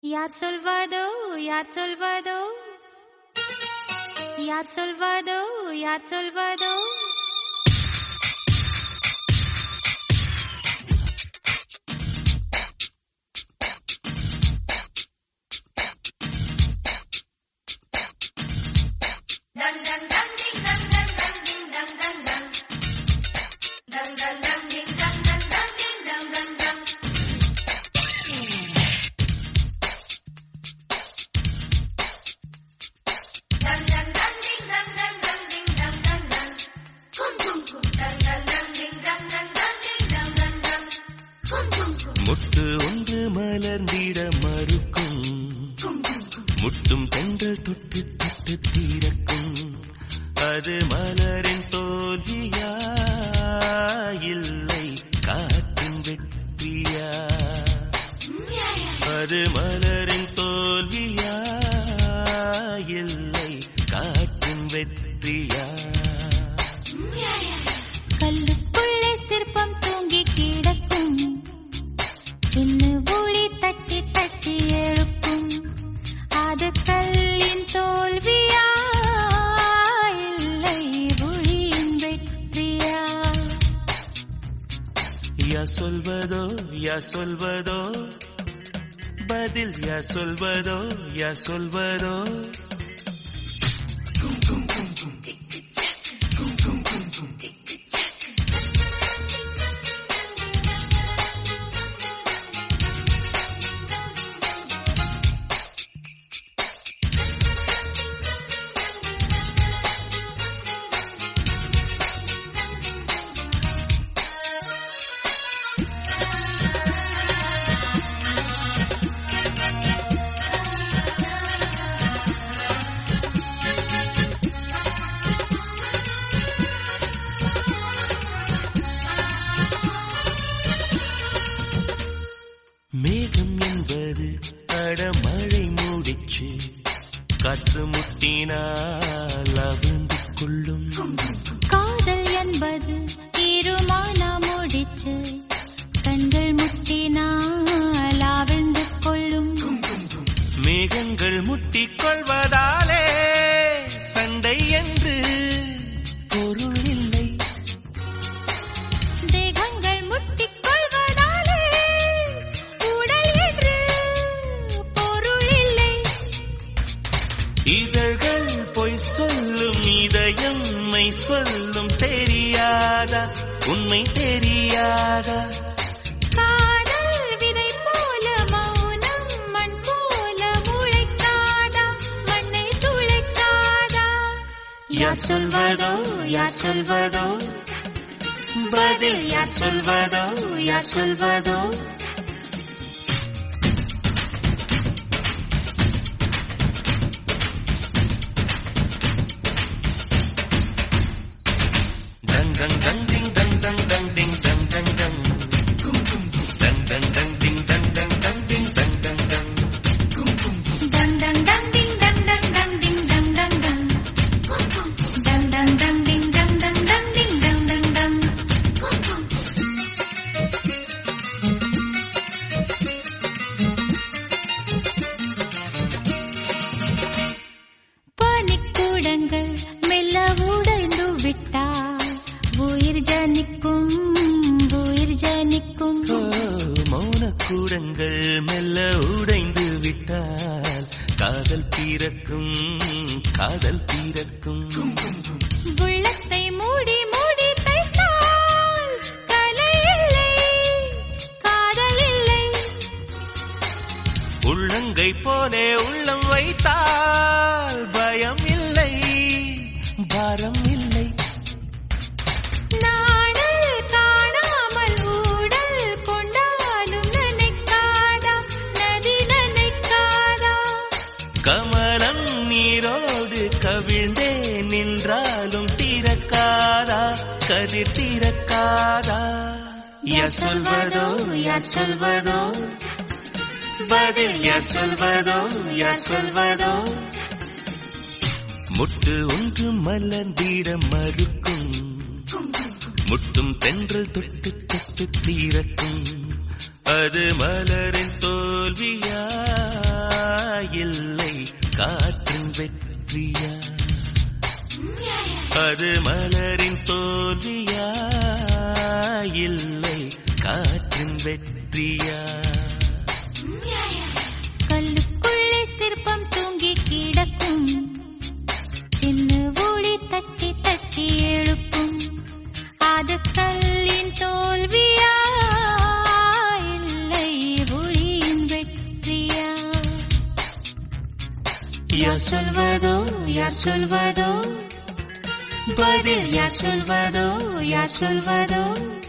யார் சொல்வதோ யார் சொல்வதோ யார் சொல்வதோ யார் சொல்வதோ முட்டு ஒன்று மலர்ந்திட மறுக்கும் முட்டும் பெண்கள் தொட்டு தொட்டு தீரக்கும் அது மலரின் தோல்வியா இல்லை காற்றின் வெற்றியா அது மலரின் தோல்வியா இல்லை காற்றின் வெற்றியா கல்லுக்குள்ளே சிற்பம் தூங்கி கிடக்கும் சின்ன ஒளி தட்டி தட்டி எழுப்பும் அது கல்லின் தோல்வியா இல்லை ஒளியின் வெற்றியா யா சொல்வதோ யா சொல்வதோ பதில் யா சொல்வதோ யா சொல்வதோ மேகம் என்பது அடமழை மூடிச்சு காற்று முட்டினால் அவிழ்ந்து கொள்ளும் காதல் என்பது தீருமானா முடிச்சு கண்கள் முட்டினால் அவிழ்ந்து கொள்ளும் மேகங்கள் முட்டிக் கொள்வதாலே சண்டை என்று பொருள் இல்லை தேகங்கள் முட்டிக் கொள்வதாலே உடல் என்று பொருள் இல்லை இதழ்கள் பொய் சொல்லும் இதயம் மெய் சொல்லும் தெரியாதா உண்மை தெரியாதா காதல் விதை போல மௌனம் மண் போல முளைக்காதா மண்ணை துளைக்காதா யார் சொல்வதோ யார் சொல்வதோ பதில் யார் சொல்வதோ யார் சொல்வதோ dang dang dang ding dang dang dang ding dang dang dang dang dang dang ding dang dang dang ding dang dang dang dang dang dang ding dang dang dang ding dang dang dang dang dang dang ding dang dang dang ding dang dang dang பனிக்கூடங்கள் மெல்ல உடைந்து விட்டால் உயிர் ஜனிக்கும் உயிர் ஜனிக்கும் மௌனக்கூடங்கள் மெல்ல உடைந்து விட்டால் காதல் பிறக்கும் காதல் பிறக்கும் உள்ளத்தை மூடி மூடி தைத்தால் கலை இல்லை காதல் இல்லை உள்ளங்கை போலே உள்ளம் வைத்தால் பயம் இல்லை பாரம் இல்லை நாடல் காணாமல் ஊடல் கொண்டாலும் நினைக்காதா நதி நினைக்காதா கமலம் நீரோடு கவிழ்ந்தே நின்றாலும் தீரக்காதா கதிர் தீரக்காதா யார் சொல்வதோ யார் சொல்வதோ பதில் யார் சொல்வதோ யார் சொல்வதோ முட்டு ஒன்று மலர்ந்திட மறுக்கும் முட்டும் தென்றல் தொட்டு தொட்டு தீரக்கும் அது மலரின் தோல்வியா இல்லை காற்றின் வெற்றியா அது மலரின் தோல்வியா இல்லை காற்றின் வெற்றியா கல்லுக்குள்ளே சிற்பம் தூங்கி கிடக்கும் சின்ன ஒளி தட்டி தட்டி எழுப்பும் அது கல்லின் தோல்வியா இல்லை ஒளியின் வெற்றியா யார் சொல்வதோ யார் சொல்வதோ பதில் யார் சொல்வதோ யார் சொல்வதோ